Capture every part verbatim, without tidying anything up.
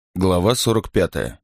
Глава сорок пятая.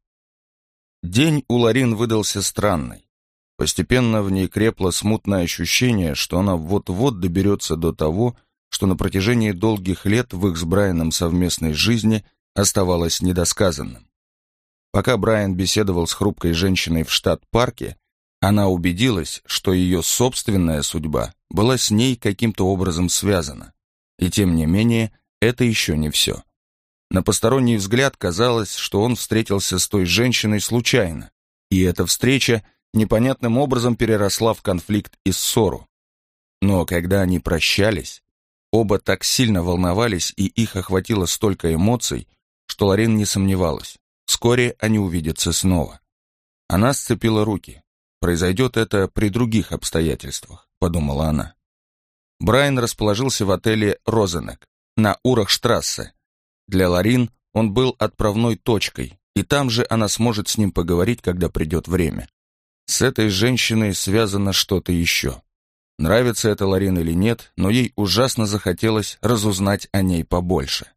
День у Лорин выдался странный. Постепенно в ней крепло смутное ощущение, что она вот-вот доберется до того, что на протяжении долгих лет в их с Брайаном совместной жизни оставалось недосказанным. Пока Брайан беседовал с хрупкой женщиной в штат-парке, она убедилась, что ее собственная судьба была с ней каким-то образом связана. И тем не менее, это еще не все. На посторонний взгляд казалось, что он встретился с той женщиной случайно, и эта встреча непонятным образом переросла в конфликт и ссору. Но когда они прощались, оба так сильно волновались, и их охватило столько эмоций, что Лорин не сомневалась, вскоре они увидятся снова. Она сцепила руки. «Произойдет это при других обстоятельствах», — подумала она. Брайан расположился в отеле «Розенек» на Урахштрассе. Для Лорин он был отправной точкой, и там же она сможет с ним поговорить, когда придет время. С этой женщиной связано что-то еще. Нравится это Лорин или нет, но ей ужасно захотелось разузнать о ней побольше.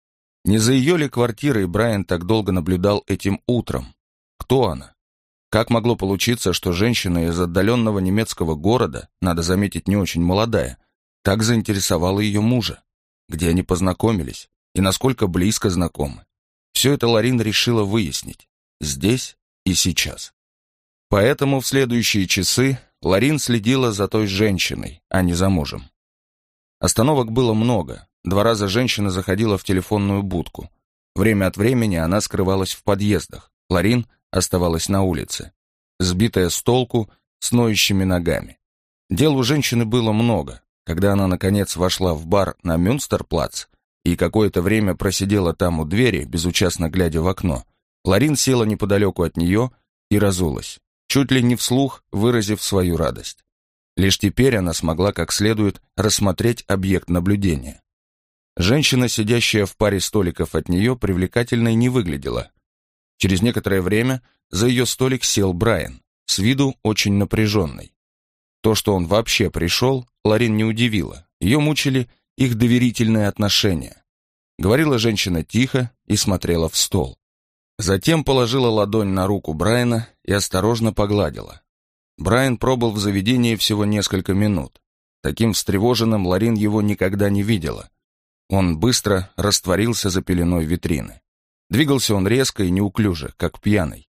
Не за ее ли квартирой Брайан так долго наблюдал этим утром? Кто она? Как могло получиться, что женщина из отдаленного немецкого города, надо заметить, не очень молодая, так заинтересовала ее мужа? Где они познакомились? И насколько близко знакомы? Все это Лорин решила выяснить. Здесь и сейчас. Поэтому в следующие часы Лорин следила за той женщиной, а не за мужем. Остановок было много. Два раза женщина заходила в телефонную будку. Время от времени она скрывалась в подъездах. Лорин оставалась на улице, сбитая с толку, с ноющими ногами. Дел у женщины было много. Когда она, наконец, вошла в бар на Мюнстерплац и какое-то время просидела там у двери, безучастно глядя в окно, Лорин села неподалеку от нее и разулась, чуть ли не вслух выразив свою радость. Лишь теперь она смогла как следует рассмотреть объект наблюдения. Женщина, сидящая в паре столиков от нее, привлекательной не выглядела. Через некоторое время за ее столик сел Брайан, с виду очень напряженный. То, что он вообще пришел, Лорин не удивило. Ее мучили их доверительные отношения. Говорила женщина тихо и смотрела в стол. Затем положила ладонь на руку Брайана и осторожно погладила. Брайан пробыл в заведении всего несколько минут. Таким встревоженным Лорин его никогда не видела. Он быстро растворился за пеленой витрины. Двигался он резко и неуклюже, как пьяный.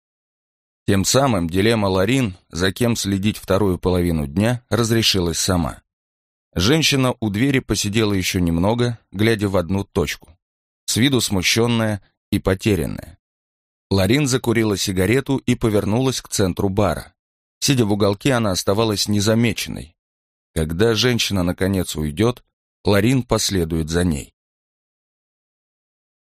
Тем самым дилемма Лорин, за кем следить вторую половину дня, разрешилась сама. Женщина у двери посидела еще немного, глядя в одну точку, с виду смущенная и потерянная. Лорин закурила сигарету и повернулась к центру бара. Сидя в уголке, она оставалась незамеченной. Когда женщина наконец уйдет, Лорин последует за ней.